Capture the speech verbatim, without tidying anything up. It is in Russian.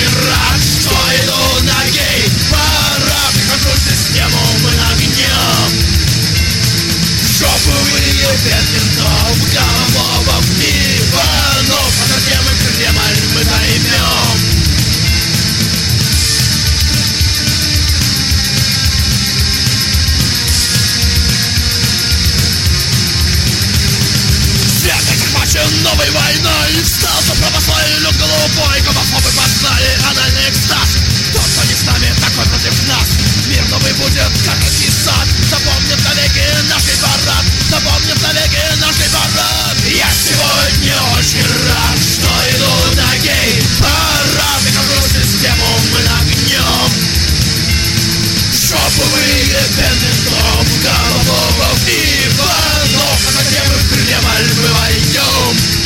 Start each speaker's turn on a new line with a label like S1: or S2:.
S1: очень рад, что иду на гей-парад и хожу систему мы нагнем. Шоповые пять ментов, гомофобов и иванов, а затем и Кремль мы займем. Свет этих мачен новой войной встал за православие люд голубой. Гомофобы познали анальный экстаз. Тот, кто не с нами, такой против нас. Мир новый будет, как райский сад. Запомнит навеки наш парад. Запомнит навеки наш парад. Я сегодня очень рад, что иду на гей-парад и хожу систему мы нагнем. Шоповые пятнентов, гомофобов и иванов, а затем и в Кремль мы войдем.